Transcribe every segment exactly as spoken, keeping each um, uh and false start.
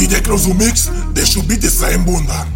D J Cross o mix, deixa o beat sair em bunda.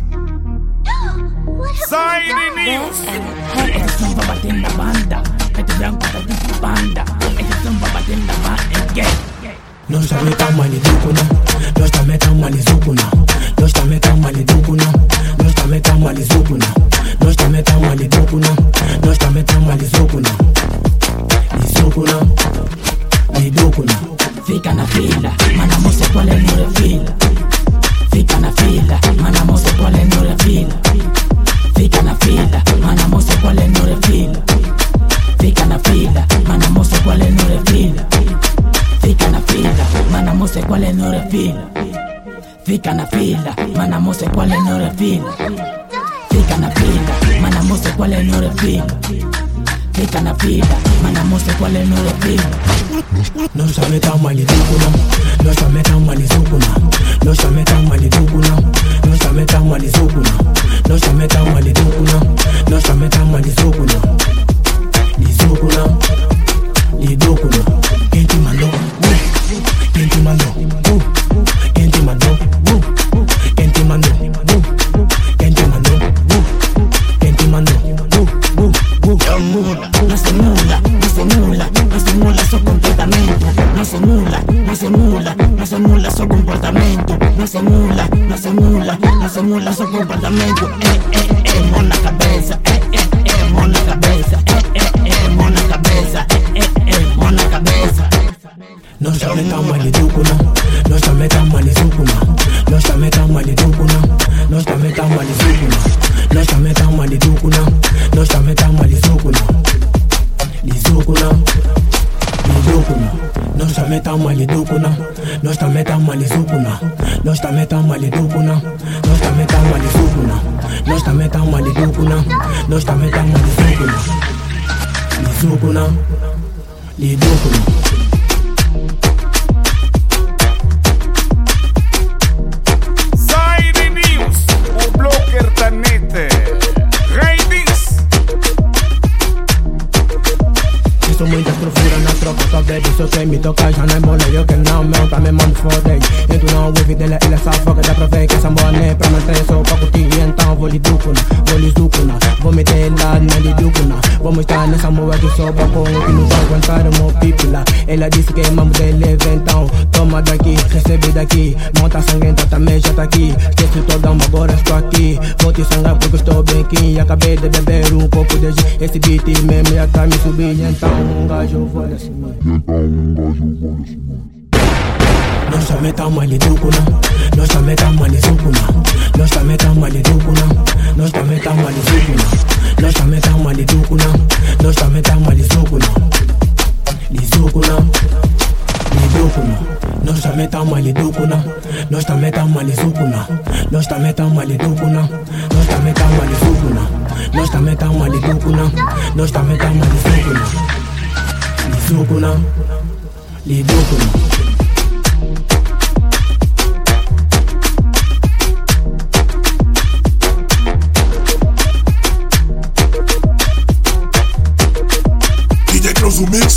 Sai de news. Esse som vai bater na banda, preto branco tá tipo banda. Esse som vai bater na banda. Nós também tamo maliduco não, nós também tamo malizuco não, nós também tamo maliduco não, nós também tamo malizuco não, nós também tamo maliduco não, nós também tamo malizuco não, lizuco não, liduco não. Fica na fila, mana moça qual é no refila. Fica na fila, mana moça qual é no refila. Fica na fila, mana moça qual é no refila. Fica na fila, mana moça qual é no refila. Fica na fila, mana moça qual é no refila. Fica na fila, mana moça qual é no refila. Fica na fila, mana moça qual é no refila. Fica na fila, mana moça qual é no refila. Nós também tamo maliduco não, nós também tamo malizuco não, nós também tamo maliduco não, nós também tamo malizuco não, nós também tamo maliduco não, nós também tamo malizuco não, lizuco não, liduco não. Quem te mandou? Quem te mandou? Quem te mandou? Quem te mandou? Quem te mandou? Quem te mandou? No se mula, no se mula, no se mula su comportamento. No se mula, no se mula, no se mula su comportamento. No se mula, no se mula, no se mula su comportamento. Eh, eh, eh, mão na cabeça. Eh, eh, eh, mão na cabeça. Eh, eh, eh, mão na cabeça. Eh, eh, eh, mão na cabeça. Nós também tamo maliduco não, nós também tamo malizuco não, nós também tamo maliduco não, nós também tamo malizuco não, nós também tamo maliduco não, nós também tamo malizuco não, lizuco não, liduco não. Nós também tamo maliduco não, nós também tamo malizuco não, nós também tamo maliduco não, nós também tamo malizuco não, nós também tamo maliduco não, nós também tamo malizuco não, lizuco não, liduco não. Muita estrofura na tropa, só bebe, só quem me toca já não é mole. Eu que não, meu, tá me mando foda. Entro na wave dela, ela só foca, dá pra ver que essa boa né, pra manter só pra curtir. Então vou liducuna, vou liducuna, vou meter lá na liducuna. Vamos estar nessa moa de sopa com o que não vai aguentar o meu pipila. Ela disse que é mambo dele, então toma daqui, recebe daqui. Monta sanguenta também já tá aqui. Esquece toda uma, agora estou aqui. Vou te sangrar porque estou bem aqui. Acabei de beber um copo de gin. Esse beat mesmo já tá me subindo, então um gajo vale assim. Então um gajo vale assim. Nós também tamo maliduco não, nós também tamo malizuco não, nós também tamo maliduco não, nós também tamo malizuco não, nós também tamo maliduco não, nós também tamo malizuco não, lizuco não, liduco não. Nós também tamo maliduco não, nós também tamo malizuco não, nós também tamo maliduco não, nós também tamo malizuco não, nós também tamo maliduco não, nós também tamo malizuco não, lizuco não, liduco não. D J Cross o mix,